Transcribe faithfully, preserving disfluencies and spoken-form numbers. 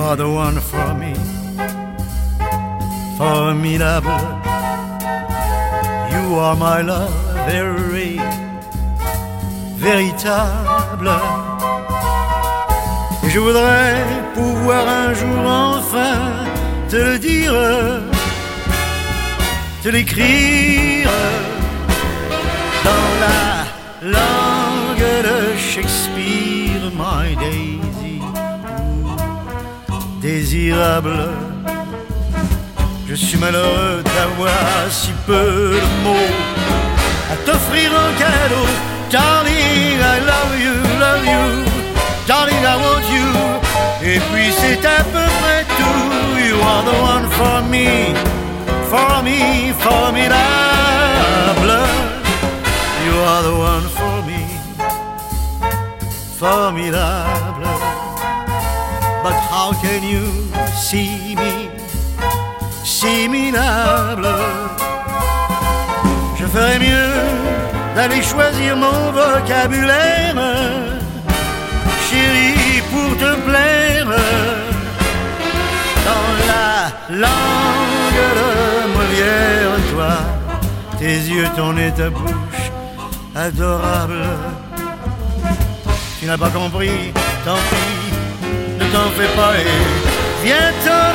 are the one for me, formidable. You are my love, very véritable. Et je voudrais pouvoir un jour enfin te le dire, te l'écrire dans la langue de Shakespeare, my Daisy, désirable. Je suis malheureux d'avoir si peu de mots à t'offrir en cadeau. Darling, I love you, love you. Darling, I want you. Et puis c'est à peu près tout. You are the one for me, for me, formidable. You are the one for me, formidable. But how can you see me, si minable? Je ferais mieux d'aller choisir mon vocabulaire, chérie, pour te plaire, dans la langue de Molière. Toi, tes yeux, ton nez, ta bouche, adorable. Tu n'as pas compris, tant pis, ne t'en fais pas et viens-t'en